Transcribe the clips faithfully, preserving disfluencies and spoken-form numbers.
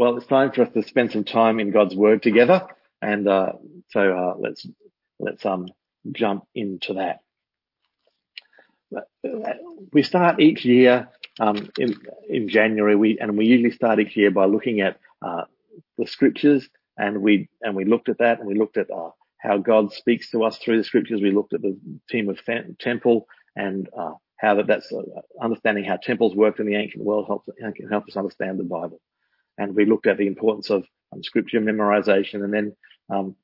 Well, it's time for us to spend some time in God's Word together, and uh, so uh, let's let's um jump into that. We start each year um, in in January, we and we usually start each year by looking at uh, the Scriptures, and we and we looked at that, and we looked at uh, how God speaks to us through the Scriptures. We looked at the theme of temple and uh, how that that's uh, understanding how temples worked in the ancient world helps can help us understand the Bible. And we looked at the importance of um, scripture memorization. And then um,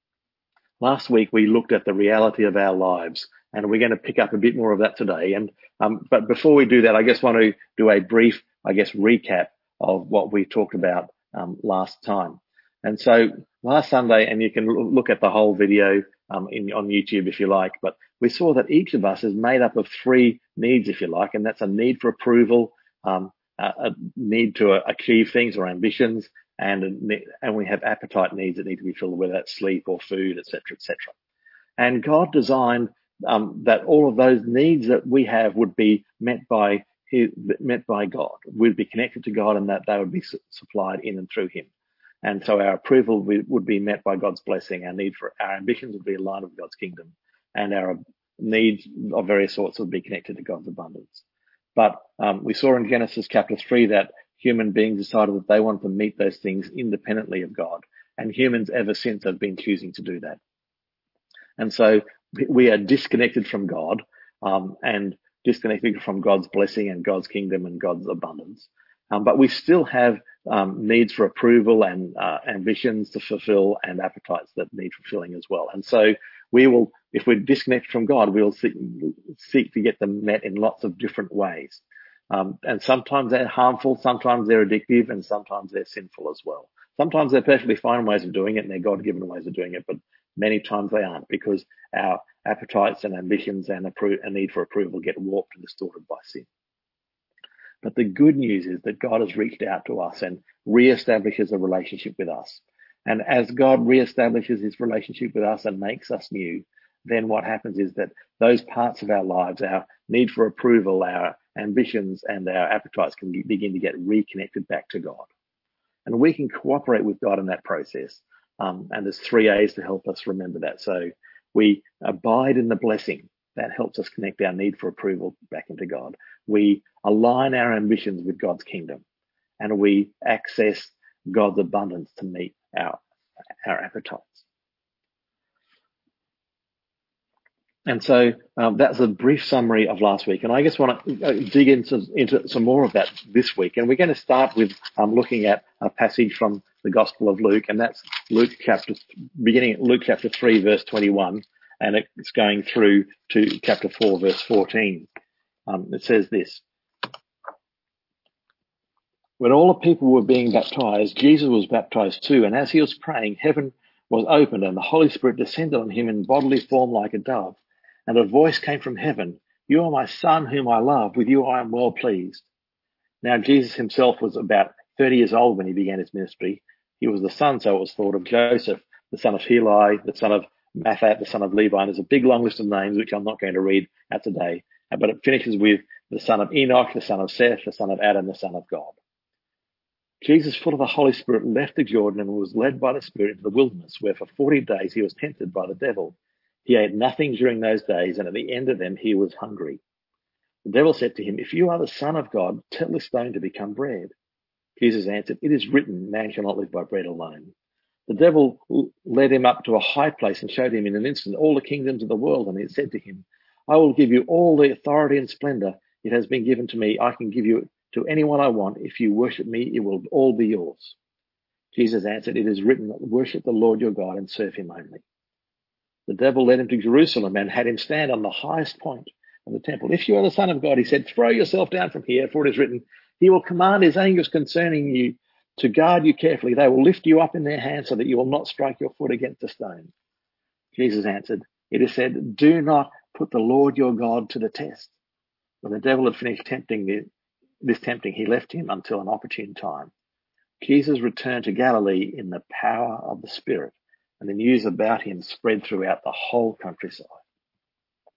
last week we looked at the reality of our lives, and we're going to pick up a bit more of that today. And um, but before we do that, I just want to do a brief, I guess, recap of what we talked about um, last time. And so last Sunday, and you can look at the whole video um, in, on YouTube if you like, but we saw that each of us is made up of three needs, if you like, and that's a need for approval, um, a need to achieve things or ambitions, and and we have appetite needs that need to be filled, whether that's sleep or food, et cetera, et cetera. And God designed um, that all of those needs that we have would be met by his, met by God, would be connected to God, and that they would be su- supplied in and through Him. And so our approval would be met by God's blessing. Our need for our ambitions would be aligned with God's kingdom, and our needs of various sorts would be connected to God's abundance. But um, we saw in Genesis chapter three that human beings decided that they wanted to meet those things independently of God. And humans ever since have been choosing to do that. And so we are disconnected from God um, and disconnected from God's blessing and God's kingdom and God's abundance. Um, but we still have um, needs for approval and uh, ambitions to fulfill and appetites that need fulfilling as well. And so we will, if we're disconnected from God, we'll seek, seek to get them met in lots of different ways. Um, and sometimes they're harmful, sometimes they're addictive, and sometimes they're sinful as well. Sometimes they're perfectly fine ways of doing it, and they're God-given ways of doing it, but many times they aren't, because our appetites and ambitions and a need for approval get warped and distorted by sin. But the good news is that God has reached out to us and reestablishes a relationship with us. And as God reestablishes his relationship with us and makes us new, then what happens is that those parts of our lives, our need for approval, our ambitions and our appetites can begin to get reconnected back to God. And we can cooperate with God in that process. Um, and there's three A's to help us remember that. So we abide in the blessing. That helps us connect our need for approval back into God. We align our ambitions with God's kingdom, and we access God's abundance to meet our, our appetites. And so um, that's a brief summary of last week. And I just want to dig into, into some more of that this week. And we're going to start with um, looking at a passage from the Gospel of Luke, and that's Luke chapter, beginning at Luke chapter three, verse twenty-one. And it's going through to chapter four, verse fourteen. Um, it says this: when all the people were being baptized, Jesus was baptized too. And as he was praying, heaven was opened, and the Holy Spirit descended on him in bodily form like a dove. And a voice came from heaven: "You are my Son, whom I love. With you I am well pleased." Now, Jesus himself was about thirty years old when he began his ministry. He was the son, so it was thought, of Joseph, the son of Heli, the son of Mathat, the son of Levi. And there's a big long list of names, which I'm not going to read out today. But it finishes with the son of Enoch, the son of Seth, the son of Adam, the son of God. Jesus, full of the Holy Spirit, left the Jordan and was led by the Spirit into the wilderness, where for forty days he was tempted by the devil. He ate nothing during those days, and at the end of them he was hungry. The devil said to him, "If you are the Son of God, tell this stone to become bread." Jesus answered, "It is written, man shall not live by bread alone." The devil led him up to a high place and showed him in an instant all the kingdoms of the world. And he said to him, "I will give you all the authority and splendor. It has been given to me. I can give you to anyone I want. If you worship me, it will all be yours." Jesus answered, "It is written, worship the Lord your God and serve him only." The devil led him to Jerusalem and had him stand on the highest point of the temple. "If you are the Son of God," he said, "throw yourself down from here, for it is written, he will command his angels concerning you to guard you carefully. They will lift you up in their hands so that you will not strike your foot against a stone." Jesus answered, "It is said, do not put the Lord your God to the test." When the devil had finished tempting the, this tempting, he left him until an opportune time. Jesus returned to Galilee in the power of the Spirit, and the news about him spread throughout the whole countryside.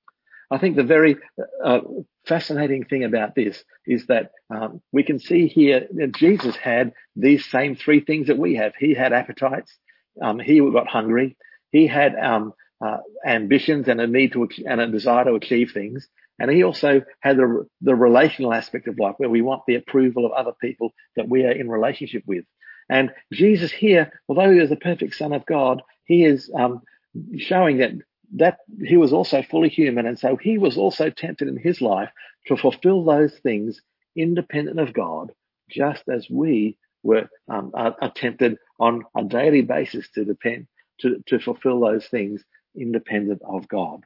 I think the very uh, fascinating thing about this is that um, we can see here that Jesus had these same three things that we have. He had appetites. Um, he got hungry. He had um, uh, ambitions and a need to and a desire to achieve things. And he also had the, the relational aspect of life, where we want the approval of other people that we are in relationship with. And Jesus here, although he is the perfect Son of God, he is um, showing that that he was also fully human, and so he was also tempted in his life to fulfill those things independent of God, just as we were um, are, are tempted on a daily basis to depend to, to fulfill those things independent of God.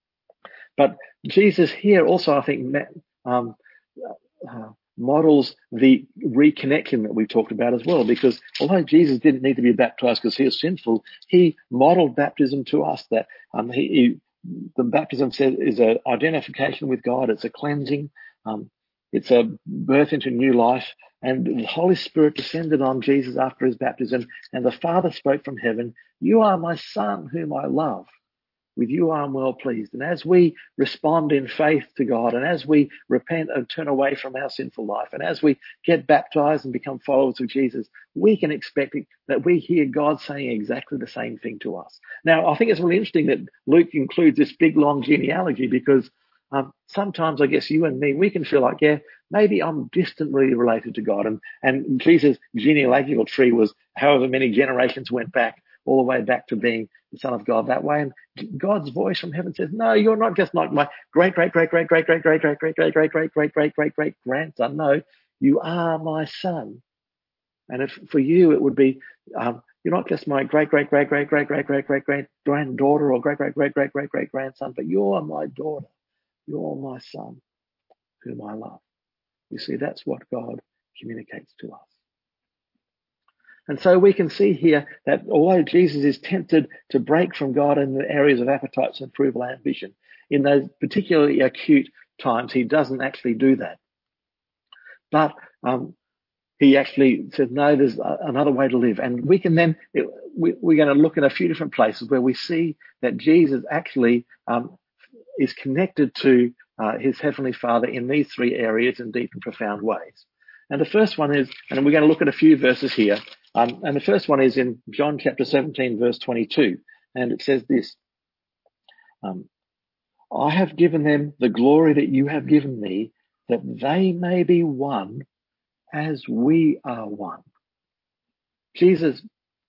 But Jesus here also, I think, um, uh, models the reconnection that we talked about as well, because although Jesus didn't need to be baptized because he was sinful, he modeled baptism to us. That um, he, he, the baptism says is an identification with God. It's a cleansing. Um, it's a birth into new life. And the Holy Spirit descended on Jesus after his baptism, and the Father spoke from heaven, "You are my Son, whom I love. With you I am well pleased." And as we respond in faith to God, and as we repent and turn away from our sinful life, and as we get baptized and become followers of Jesus, we can expect that we hear God saying exactly the same thing to us. Now, I think it's really interesting that Luke includes this big, long genealogy, because um, sometimes I guess you and me, we can feel like, yeah, maybe I'm distantly related to God. And, and Jesus' genealogical tree was however many generations went back, all the way back to being the Son of God that way. And God's voice from heaven says, "No, you're not just like my great, great, great, great, great, great, great, great, great, great, great, great, great, great, great, great grandson. No, you are my son." And if for you it would be, um, you're not just my great, great, great, great, great, great, great, great, great granddaughter or great, great, great, great, great, great grandson, but you're my daughter. You're my son, whom I love. You see, that's what God communicates to us. And so we can see here that although Jesus is tempted to break from God in the areas of appetites and approval and ambition, in those particularly acute times, he doesn't actually do that. But um, he actually says, no, there's another way to live. And we can then, it, we, we're going to look at a few different places where we see that Jesus actually um, is connected to uh, his Heavenly Father in these three areas in deep and profound ways. And the first one is, and we're going to look at a few verses here, um, and the first one is in John chapter seventeen, verse twenty-two, and it says this, um, "I have given them the glory that you have given me, that they may be one as we are one." Jesus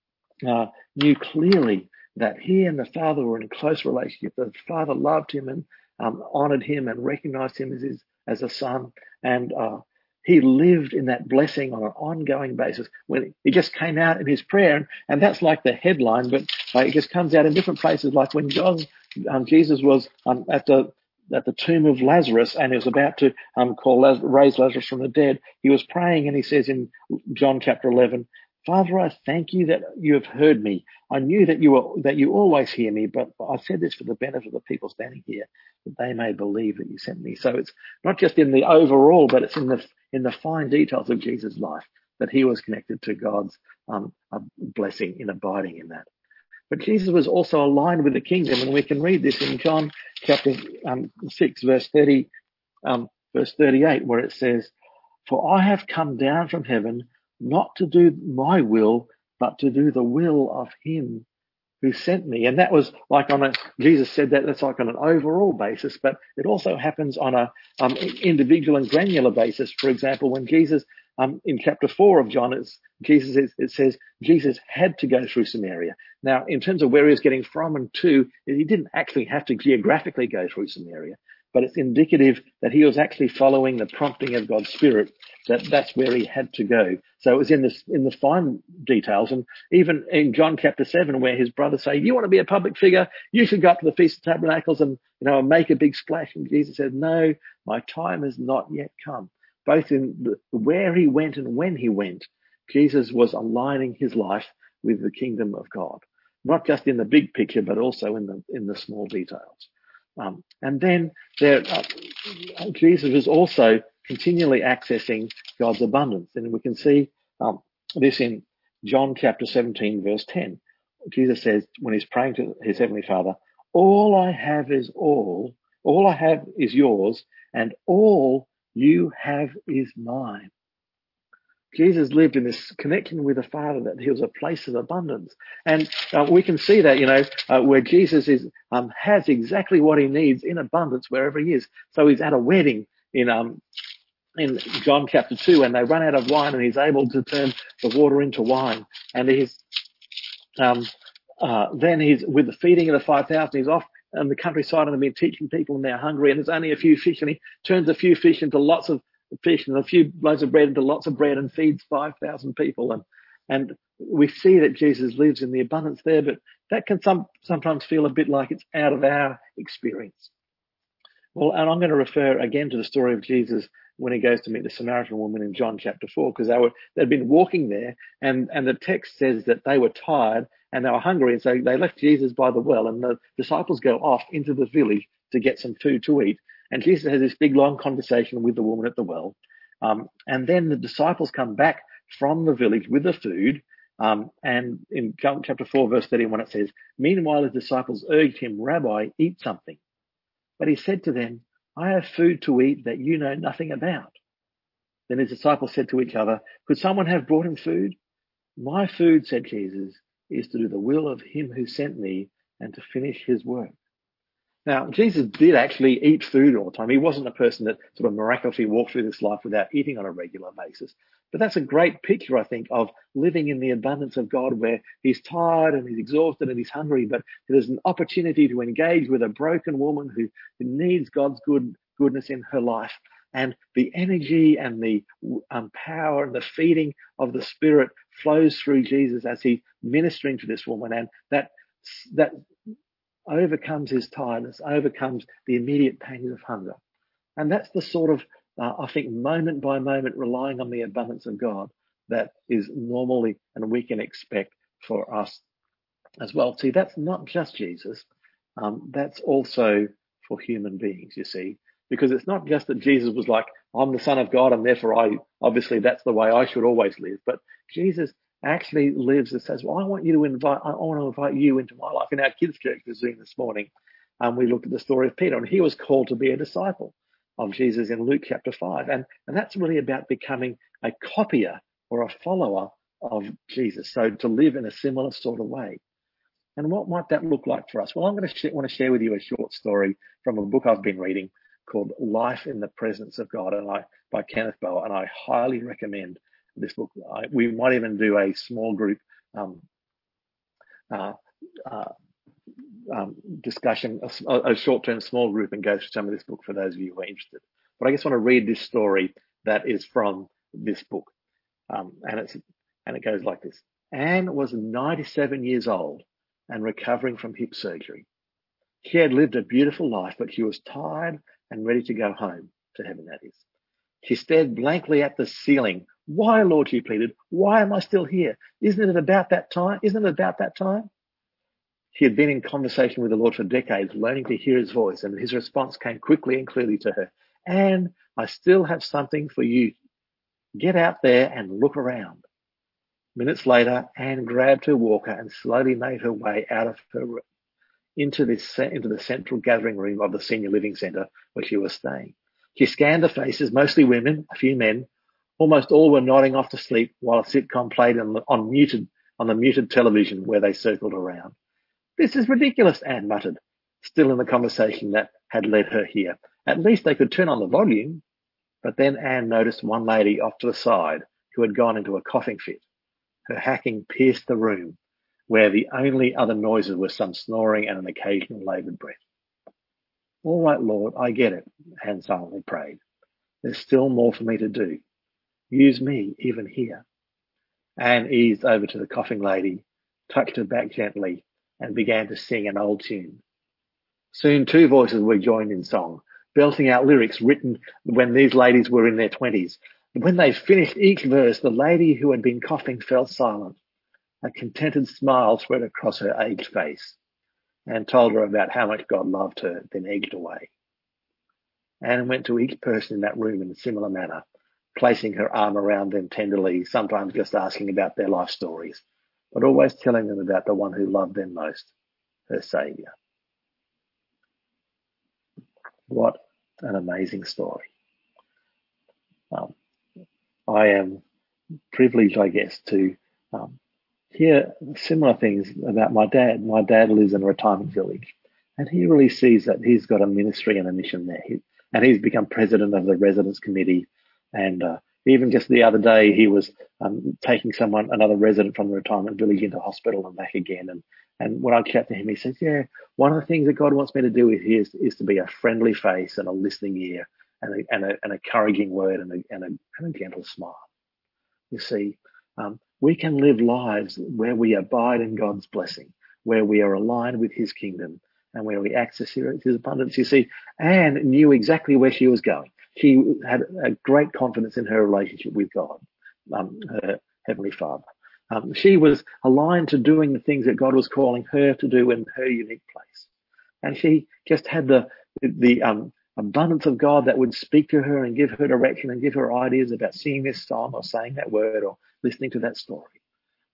uh, knew clearly that he and the Father were in a close relationship. The Father loved him and um, honored him and recognized him as his, as a son, and uh, he lived in that blessing on an ongoing basis. When it just came out in his prayer, and, and that's like the headline, but like, it just comes out in different places. Like when God, um, Jesus was um, at the at the tomb of Lazarus, and he was about to um, call Laz- raise Lazarus from the dead. He was praying, and he says in John chapter eleven, "Father, I thank you that you have heard me. I knew that you were, that you always hear me, but I said this for the benefit of the people standing here, that they may believe that you sent me." So it's not just in the overall, but it's in the in the fine details of Jesus' life that he was connected to God's um, blessing in abiding in that. But Jesus was also aligned with the kingdom, and we can read this in John chapter um, six, verse thirty, um, verse thirty-eight, where it says, "For I have come down from heaven not to do my will, but to do the will of him who sent me." And that was like on a, Jesus said that that's like on an overall basis, but it also happens on a um, individual and granular basis. For example, when Jesus, um, in chapter four of John, it's, Jesus, is, it says Jesus had to go through Samaria. Now, in terms of where he was getting from and to, he didn't actually have to geographically go through Samaria, but it's indicative that he was actually following the prompting of God's Spirit, that that's where he had to go. So it was in this, in the fine details. And even in John chapter seven, where his brothers say, "You want to be a public figure? You should go up to the Feast of Tabernacles and, you know, make a big splash." And Jesus said, "No, my time has not yet come." Both in the, where he went and when he went, Jesus was aligning his life with the kingdom of God, not just in the big picture, but also in the, in the small details. Um, and then there, uh, Jesus was also continually accessing God's abundance. And we can see um, this in John chapter seventeen, verse ten. Jesus says, when he's praying to his Heavenly Father, "All I have is all All I have is yours, and all you have is mine. Jesus lived in this connection with the Father, that he was a place of abundance. And uh, we can see that, you know, uh, where Jesus is um, has exactly what he needs in abundance wherever he is. So he's at a wedding in um in John chapter two, and they run out of wine, and he's able to turn the water into wine. And he's um, uh, then he's with the feeding of the five thousand. He's off in the countryside and been teaching people, and they're hungry, and there's only a few fish, and he turns a few fish into lots of fish, and a few loaves of bread into lots of bread, and feeds five thousand people. And and we see that Jesus lives in the abundance there, but that can some, sometimes feel a bit like it's out of our experience. Well, and I'm going to refer again to the story of Jesus when he goes to meet the Samaritan woman in John chapter four, because they were, they'd been walking there, and, and the text says that they were tired and they were hungry, and so they left Jesus by the well, and the disciples go off into the village to get some food to eat. And Jesus has this big long conversation with the woman at the well. Um, and then the disciples come back from the village with the food. Um, and in John chapter four, verse thirty-one, it says, "Meanwhile, his disciples urged him, 'Rabbi, eat something.' But he said to them, 'I have food to eat that you know nothing about.' Then his disciples said to each other, 'Could someone have brought him food?' 'My food,' said Jesus, 'is to do the will of him who sent me and to finish his work.'" Now, Jesus did actually eat food all the time. He wasn't a person that sort of miraculously walked through this life without eating on a regular basis. But that's a great picture, I think, of living in the abundance of God, where he's tired and he's exhausted and he's hungry, but there's an opportunity to engage with a broken woman who, who needs God's good goodness in her life. And the energy and the um, power and the feeding of the Spirit flows through Jesus as he's ministering to this woman. And that that overcomes his tiredness, overcomes the immediate pains of hunger. And that's the sort of, uh, I think, moment by moment relying on the abundance of God that is normally and we can expect for us as well. See, that's not just Jesus. Um, that's also for human beings, you see, because it's not just that Jesus was like, I'm the Son of God, and therefore I, obviously that's the way I should always live. But Jesus actually lives and says, well, I want you to invite, I want to invite you into my life. In our kids' church was doing this morning, um, we looked at the story of Peter, and he was called to be a disciple of Jesus in Luke chapter five. And, and that's really about becoming a copier or a follower of Jesus. So to live in a similar sort of way. And what might that look like for us? Well, I'm going to sh- want to share with you a short story from a book I've been reading called Life in the Presence of God, and I by Kenneth Boa, and I highly recommend this book. I, we might even do a small group um, uh, uh, um, discussion, a, a short-term small group, and go through some of this book for those of you who are interested. But I just want to read this story that is from this book, um, and it's and it goes like this. Anne was ninety-seven years old and recovering from hip surgery. She had lived a beautiful life, but she was tired and ready to go home, to heaven that is. She stared blankly at the ceiling. Why, Lord, she pleaded, why am I still here? Isn't it about that time? Isn't it about that time? She had been in conversation with the Lord for decades, learning to hear his voice, and his response came quickly and clearly to her. Anne, I still have something for you. Get out there and look around. Minutes later, Anne grabbed her walker and slowly made her way out of her room into this into the central gathering room of the senior living centre where she was staying. She scanned the faces, mostly women, a few men. Almost all were nodding off to sleep while a sitcom played on, on muted on the muted television where they circled around. This is ridiculous, Anne muttered, still in the conversation that had led her here. At least they could turn on the volume. But then Anne noticed one lady off to the side who had gone into a coughing fit. Her hacking pierced the room, where the only other noises were some snoring and an occasional laboured breath. All right, Lord, I get it, Anne silently prayed. There's still more for me to do. Use me even here. Anne eased over to the coughing lady, touched her back gently, and began to sing an old tune. Soon two voices were joined in song, belting out lyrics written when these ladies were in their twenties. When they finished each verse, the lady who had been coughing fell silent. A contented smile spread across her aged face and told her about how much God loved her, then edged away. Anne went to each person in that room in a similar manner, placing her arm around them tenderly, sometimes just asking about their life stories, but always telling them about the one who loved them most, her Saviour. What an amazing story. Um, I am privileged, I guess, to um, hear similar things about my dad. My dad lives in a retirement village, and he really sees that he's got a ministry and a mission there. He, and he's become president of the residents committee. And uh, even just the other day, he was um, taking someone, another resident from the retirement village into hospital and back again. And and when I chat to him, he says, yeah, one of the things that God wants me to do is, is to be a friendly face and a listening ear and a, and a, an encouraging word and a, and, a, and a gentle smile. You see, um, we can live lives where we abide in God's blessing, where we are aligned with his kingdom and where we access his abundance. You see, Anne knew exactly where she was going. She had a great confidence in her relationship with God, um, her Heavenly Father. Um, she was aligned to doing the things that God was calling her to do in her unique place. And she just had the, the, um, abundance of God that would speak to her and give her direction and give her ideas about singing this song or saying that word or listening to that story.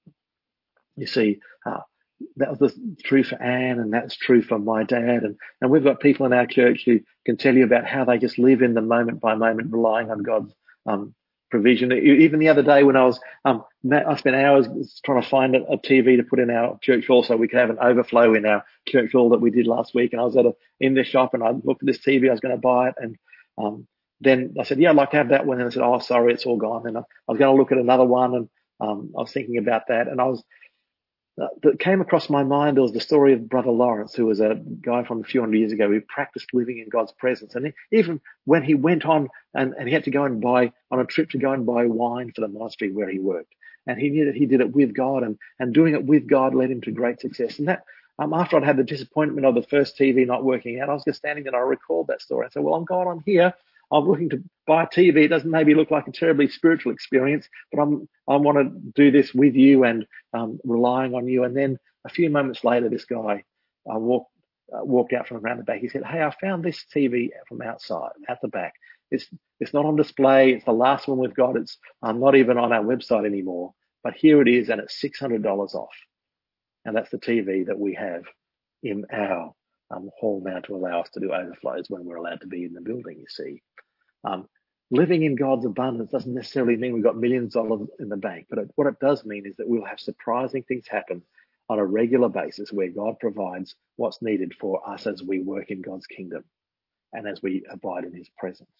You see, uh, that was true for Anne, and that's true for my dad. And, and we've got people in our church who can tell you about how they just live in the moment by moment, relying on God's um, provision. Even the other day when I was, um, I spent hours trying to find a, a T V to put in our church hall so we could have an overflow in our church hall that we did last week. And I was at a, in the shop and I looked at this T V, I was going to buy it. And um, then I said, yeah, I'd like to have that one. And I said, oh, sorry, it's all gone. And I, I was going to look at another one. And um, I was thinking about that. And I was, that came across my mind, there was the story of Brother Lawrence, who was a guy from a few hundred years ago who practiced living in God's presence. And even when he went on and, and he had to go and buy, on a trip to go and buy wine for the monastery where he worked. And he knew that he did it with God, and, and doing it with God led him to great success. And that, um, after I'd had the disappointment of the first T V not working out, I was just standing there and I recalled that story. I said, well, I'm God, I'm here. I'm looking to buy a T V. It doesn't maybe look like a terribly spiritual experience, but I'm, I want to do this with you and um, relying on you. And then a few moments later, this guy uh, walked uh, walked out from around the back. He said, hey, I found this T V from outside, at the back. It's it's not on display. It's the last one we've got. It's um, not even on our website anymore. But here it is, and it's six hundred dollars off. And that's the T V that we have in our um, hall now to allow us to do overflows when we're allowed to be in the building, you see. Um, living in God's abundance doesn't necessarily mean we've got millions of dollars in the bank, but it, what it does mean is that we'll have surprising things happen on a regular basis where God provides what's needed for us as we work in God's kingdom and as we abide in his presence.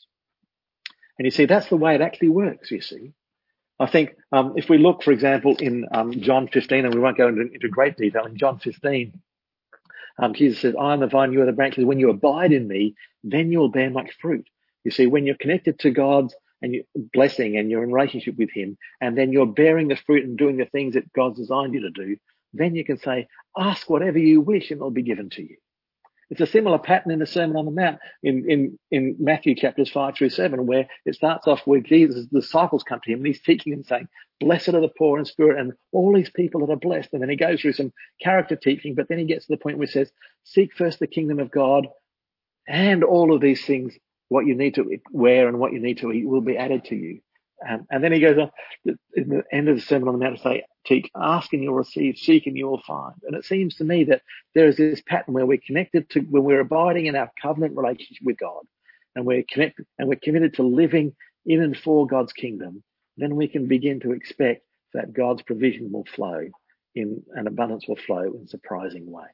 And you see, that's the way it actually works, you see. I think um, if we look, for example, in um, John fifteen, and we won't go into, into great detail, in John fifteen, um, Jesus says, I am the vine, you are the branches. When you abide in me, then you will bear much fruit. You see, when you're connected to God's and your blessing and you're in relationship with him, and then you're bearing the fruit and doing the things that God's designed you to do, then you can say, ask whatever you wish and it'll be given to you. It's a similar pattern in the Sermon on the Mount in, in, in Matthew chapters five through seven, where it starts off with Jesus, the disciples come to him and he's teaching them saying, blessed are the poor in spirit and all these people that are blessed. And then he goes through some character teaching, but then he gets to the point where he says, seek first the kingdom of God and all of these things, what you need to wear and what you need to eat will be added to you. Um, and then he goes on in the end of the Sermon on the Mount to say, teach, ask and you'll receive, seek and you will find. And it seems to me that there is this pattern where we're connected to, when we're abiding in our covenant relationship with God, and we're connected and we're committed to living in and for God's kingdom, then we can begin to expect that God's provision will flow in, and abundance will flow in surprising ways.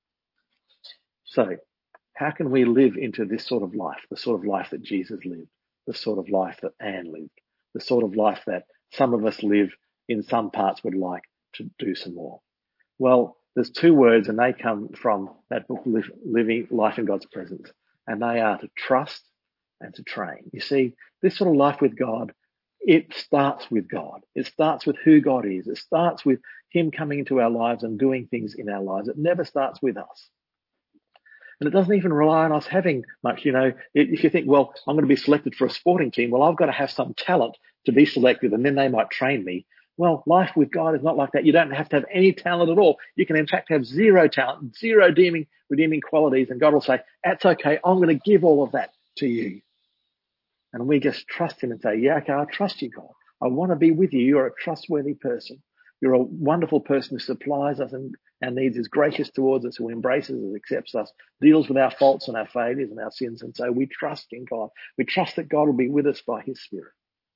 So, how can we live into this sort of life, the sort of life that Jesus lived, the sort of life that Anne lived, the sort of life that some of us live in some parts would like to do some more? Well, there's two words and they come from that book, Living Life in God's Presence, and they are to trust and to train. You see, this sort of life with God, it starts with God. It starts with who God is. It starts with him coming into our lives and doing things in our lives. It never starts with us. And it doesn't even rely on us having much, you know. If you think, well, I'm going to be selected for a sporting team, well, I've got to have some talent to be selected and then they might train me. Well, life with God is not like that. You don't have to have any talent at all. You can in fact have zero talent, zero redeeming, redeeming qualities, and God will say, that's okay, I'm going to give all of that to you. And we just trust him and say, yeah, okay, I trust you, God. I want to be with you. You're a trustworthy person. You're a wonderful person who supplies us and our needs, is gracious towards us, who embraces us, accepts us, deals with our faults and our failures and our sins. And so we trust in God. We trust that God will be with us by his Spirit.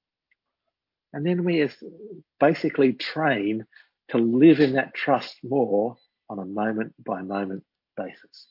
And then we basically train to live in that trust more on a moment by moment basis.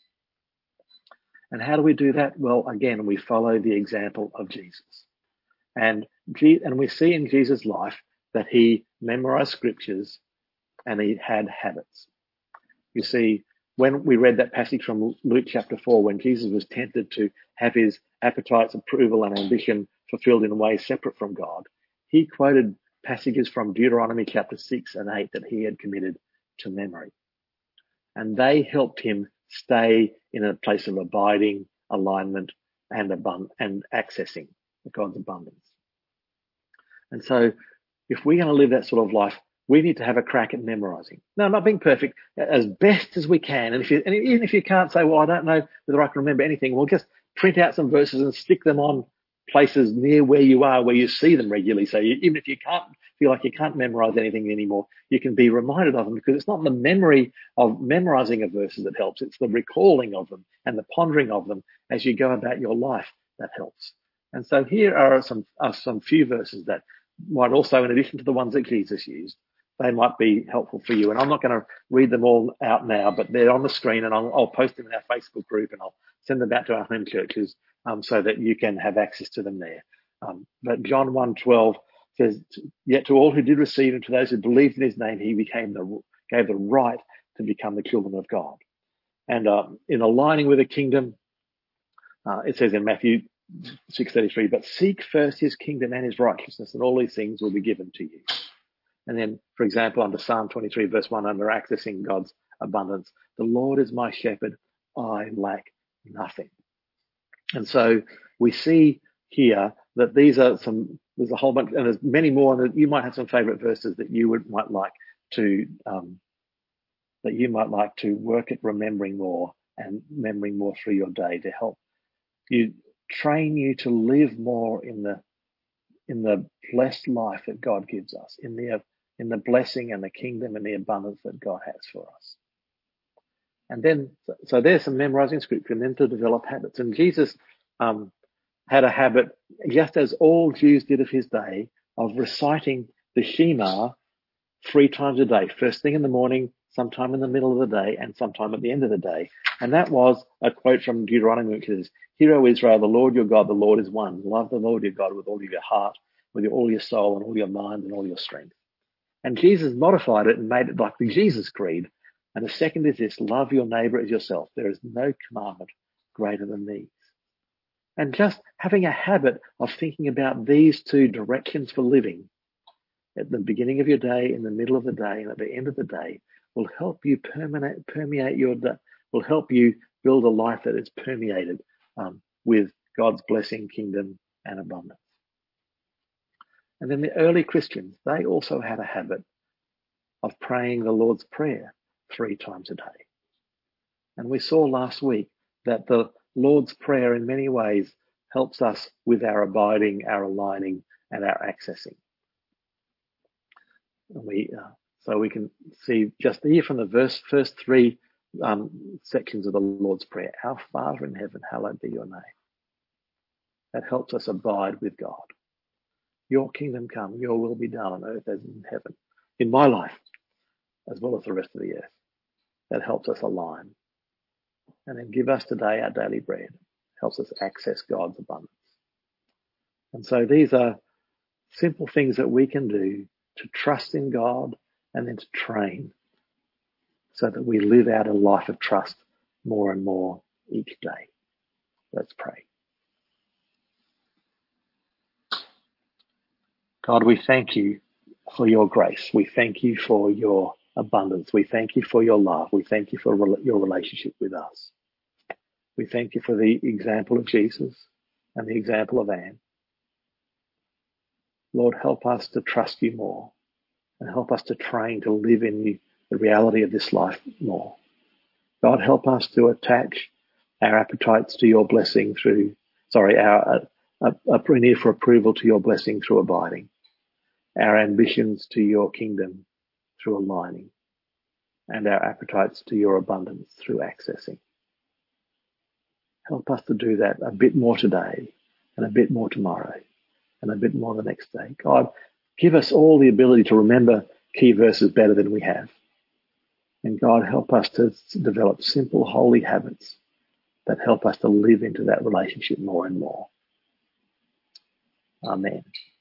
And how do we do that? Well, again, we follow the example of Jesus. And, and we see in Jesus' life that he memorized scriptures and he had habits. You see, when we read that passage from Luke chapter four, when Jesus was tempted to have his appetites, approval and ambition fulfilled in ways separate from God, he quoted passages from Deuteronomy chapter six and eight that he had committed to memory. And they helped him stay in a place of abiding, alignment, and abund- and accessing God's abundance. And so if we're going to live that sort of life, we need to have a crack at memorizing. Now, not being perfect, as best as we can. And if you, and even if you can't say, well, I don't know whether I can remember anything, well, just print out some verses and stick them on places near where you are, where you see them regularly. So you, even if you can't feel like you can't memorize anything anymore, you can be reminded of them, because it's not the memory of memorizing of verses that helps. It's the recalling of them and the pondering of them as you go about your life that helps. And so here are some, are some few verses that might also, in addition to the ones that Jesus used, they might be helpful for you. And I'm not going to read them all out now, but they're on the screen, and I'll, I'll post them in our Facebook group, and I'll send them out to our home churches um, so that you can have access to them there. Um, but John one twelve says, yet to all who did receive him, to those who believed in his name, he became the, gave the right to become the children of God. And uh, in aligning with the kingdom, uh, it says in Matthew six thirty-three, but seek first his kingdom and his righteousness, and all these things will be given to you. And then, for example, under Psalm twenty-three, verse one, under accessing God's abundance, the Lord is my shepherd, I lack nothing. And so we see here that these are some, there's a whole bunch, and there's many more, and you might have some favorite verses that you would, might like to, um, that you might like to work at remembering more and remembering more through your day to help you, train you to live more in the, in the blessed life that God gives us, in the, in the blessing and the kingdom and the abundance that God has for us. And then, so there's some memorizing scripture, and then to develop habits. And Jesus um, had a habit, just as all Jews did of his day, of reciting the Shema three times a day, first thing in the morning, sometime in the middle of the day, and sometime at the end of the day. And that was a quote from Deuteronomy, which is, Hear, O Israel, the Lord your God, the Lord is one. Love the Lord your God with all of your heart, with all your soul, and all your mind, and all your strength. And Jesus modified it and made it like the Jesus Creed. And the second is this, love your neighbor as yourself. There is no commandment greater than these. And just having a habit of thinking about these two directions for living at the beginning of your day, in the middle of the day, and at the end of the day will help you permeate, permeate your day, will help you build a life that is permeated um, with God's blessing, kingdom, and abundance. And then the early Christians, they also had a habit of praying the Lord's Prayer three times a day. And we saw last week that the Lord's Prayer in many ways helps us with our abiding, our aligning, and our accessing. And we, uh, so we can see just here from the verse, first three um, sections of the Lord's Prayer, Our Father in heaven, hallowed be your name. That helps us abide with God. Your kingdom come, your will be done on earth as in heaven, in my life, as well as the rest of the earth. That helps us align. And then give us today our daily bread. Helps us access God's abundance. And so these are simple things that we can do to trust in God and then to train so that we live out a life of trust more and more each day. Let's pray. God, we thank you for your grace. We thank you for your abundance. We thank you for your love. We thank you for your relationship with us. We thank you for the example of Jesus and the example of Anne. Lord, help us to trust you more and help us to train to live in the reality of this life more. God, help us to attach our appetites to your blessing through, sorry, our uh, uh, need for approval to your blessing through abiding, our ambitions to your kingdom through aligning, and our appetites to your abundance through accessing. Help us to do that a bit more today, and a bit more tomorrow, and a bit more the next day. God, give us all the ability to remember key verses better than we have. And God, help us to develop simple, holy habits that help us to live into that relationship more and more. Amen.